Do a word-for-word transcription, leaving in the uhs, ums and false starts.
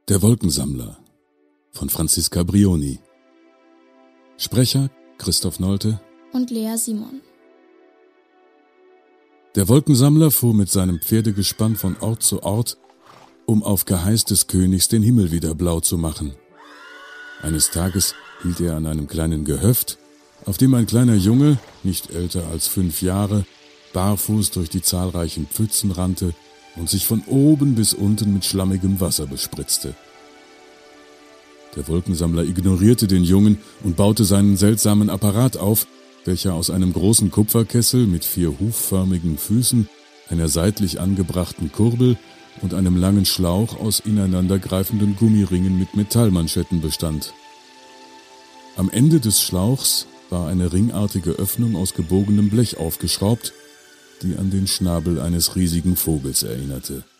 Der Wolkensammler von Franziska Brioni. Sprecher Christoph Nolte und Lea Simon. Der Wolkensammler fuhr mit seinem Pferdegespann von Ort zu Ort, um auf Geheiß des Königs den Himmel wieder blau zu machen. Eines Tages hielt er an einem kleinen Gehöft, auf dem ein kleiner Junge, nicht älter als fünf Jahre, barfuß durch die zahlreichen Pfützen rannte und sich von oben bis unten mit schlammigem Wasser bespritzte. Der Wolkensammler ignorierte den Jungen und baute seinen seltsamen Apparat auf, welcher aus einem großen Kupferkessel mit vier hufförmigen Füßen, einer seitlich angebrachten Kurbel und einem langen Schlauch aus ineinandergreifenden Gummiringen mit Metallmanschetten bestand. Am Ende des Schlauchs war eine ringartige Öffnung aus gebogenem Blech aufgeschraubt, die an den Schnabel eines riesigen Vogels erinnerte.